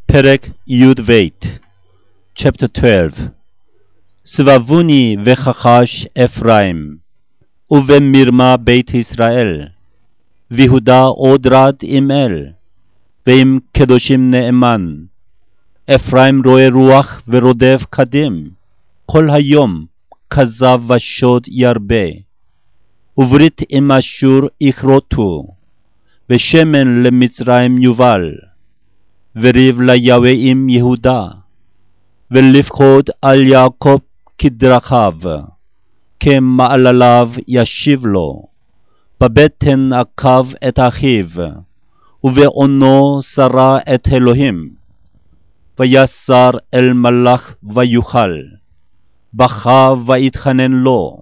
פרק י"ב Chapter 12 סבבוני וכחש אפרים ובמרמה בית ישראל ויהודה עוד רד עם אל ועם קדושים נאמן. אפרים רואה רוח ורודף קדים, כל היום כזב ושוד ירבה, וברית עם אשור יכרותו, ושמן למצרים יובל, וריב ליהווה עם יהודה, ולפקוד על יעקב כדרכיו, כמעלליו ישיב לו, בבטן עקב את אחיו, ובעונו שרה את אלוהים, ויסר אל מלאך ויוכל, בכה ויתחנן לו,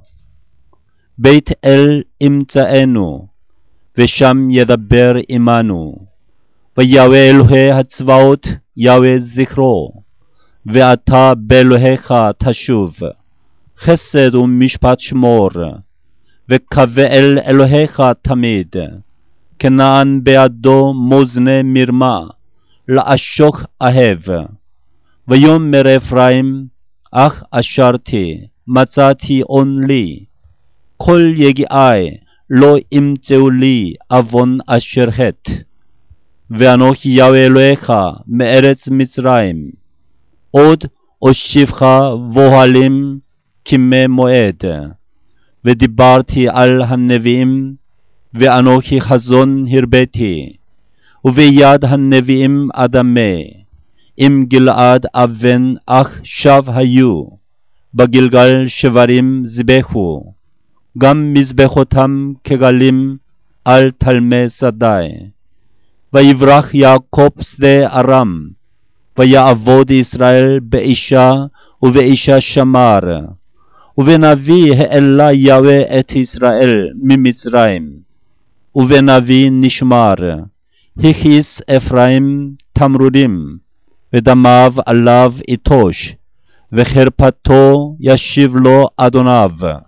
בית אל ימצאנו, ושם ידבר עמנו, ויהווה אלוהי הצבאות יהווה זכרו, ואתה באלוהיך תשוב, חסד ומשפט שמור, וקווה אל אלוהיך תמיד, כנען בידו מאזני מרמה, לעשוק אהב. ויאמר אפרים, אך אשרתי, מצאתי און לי, כל יגיעי לא ימצאו לי עוון אשר חטא. ואנוכי יהווה אלוהיך מארץ מצרים, עוד אושיבך באוהלים כימי מועד. ודיברתי על הנביאים, ואנוכי חזון הרביתי, וביד הנביאים אדמה, עם גלעד אבן אך שב היו, בגלגל שברים זבחו, גם מזבחותם כגלים על תלמי שדה. ויברח יעקב שדה ארם, ויעבוד ישראל באישה ובאישה שמר, ובנביא העלה יהווה את ישראל ממצרים, ובנביא נשמר. הכיס אפרים תמרורים, ודמיו עליו יטוש, וחרפתו ישיב לו אדוניו.